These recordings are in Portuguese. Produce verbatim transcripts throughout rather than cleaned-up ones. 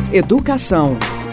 Educação.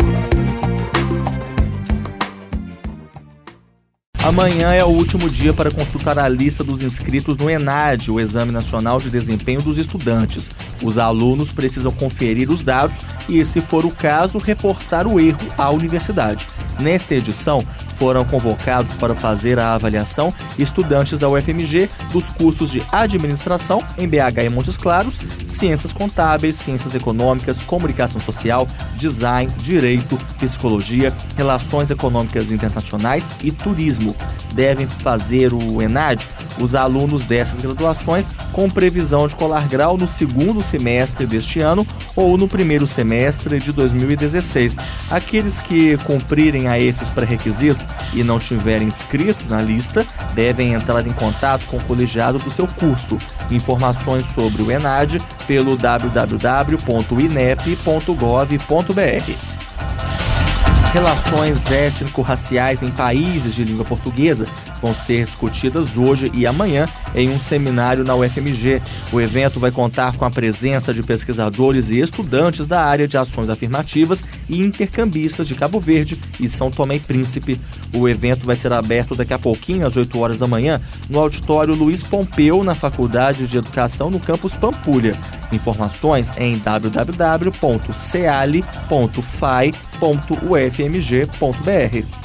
Amanhã é o último dia para consultar a lista dos inscritos no ENAD, o Exame Nacional de Desempenho dos Estudantes. Os alunos precisam conferir os dados e, se for o caso, reportar o erro à universidade. Nesta edição, foram convocados para fazer a avaliação estudantes da U F M G dos cursos de Administração, em B H e Montes Claros, Ciências Contábeis, Ciências Econômicas, Comunicação Social, Design, Direito, Psicologia, Relações Econômicas Internacionais e Turismo. Devem fazer o ENAD os alunos dessas graduações com previsão de colar grau no segundo semestre deste ano ou no primeiro semestre de dois mil e dezesseis. Aqueles que cumprirem a esses pré-requisitos e não tiverem inscritos na lista devem entrar em contato com o colegiado do seu curso. Informações sobre o ENAD pelo w w w ponto inep ponto gov ponto b r. Relações étnico-raciais em países de língua portuguesa vão ser discutidas hoje e amanhã em um seminário na U F M G. O evento vai contar com a presença de pesquisadores e estudantes da área de ações afirmativas e intercambistas de Cabo Verde e São Tomé e Príncipe. O evento vai ser aberto daqui a pouquinho, às oito horas da manhã, no auditório Luiz Pompeu, na Faculdade de Educação, no campus Pampulha. Informações em w w w ponto ceale ponto f a i ponto u f m g ponto b r.